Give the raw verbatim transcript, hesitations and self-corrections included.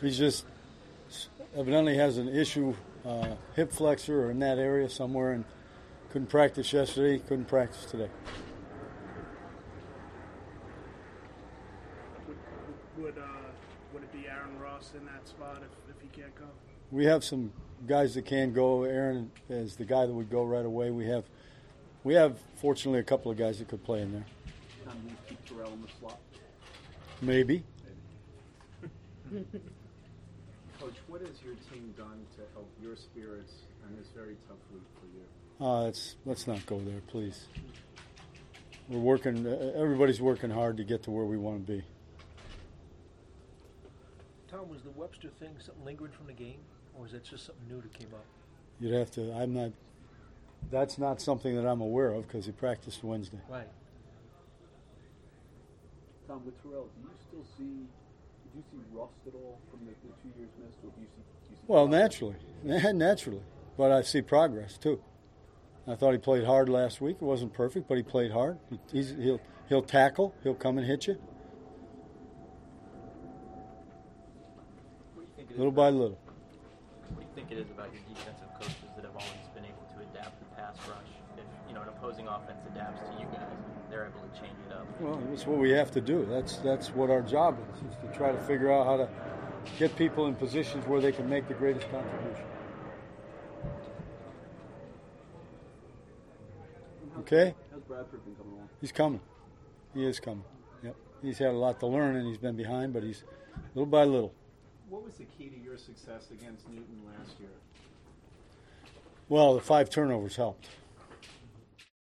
He's just evidently has an issue, uh, hip flexor or in that area somewhere, and couldn't practice yesterday, couldn't practice today. Would, would, uh, would it be Aaron Ross in that spot if, if he can't go? We have some guys that can go. Aaron is the guy that would go right away. We have, we have fortunately a couple of guys that could play in there. Time you keep Terrell in the slot? Maybe. Maybe. Coach, what has your team done to help your spirits on this very tough week for you? Uh, let's let's not go there, please. We're working. Uh, everybody's working hard to get to where we want to be. Tom, was the Webster thing something lingering from the game, or was that just something new that came up? You'd have to. I'm not. That's not something that I'm aware of because he practiced Wednesday. Right. Tom, with Terrell, do you still see? Did you see rust at all from the, the two years missed, or do you see? Do you see well, progress? naturally, naturally, but I see progress too. I thought he played hard last week. It wasn't perfect, but he played hard. He, he's, he'll he'll tackle. He'll come and hit you. What do you think it is Little about, by little. What do you think it is about your defensive coaches that have always been able to adapt the pass rush? If you know an opposing offense adapts to you guys, they're able to change it up. Well, that's what we have to do. That's that's what our job is, is to try to figure out how to get people in positions where they can make the greatest contribution. Okay? How's Bradford been coming along? He's coming. He is coming. Yep. He's had a lot to learn, and he's been behind, but he's little by little. What was the key to your success against Newton last year? Well, the five turnovers helped.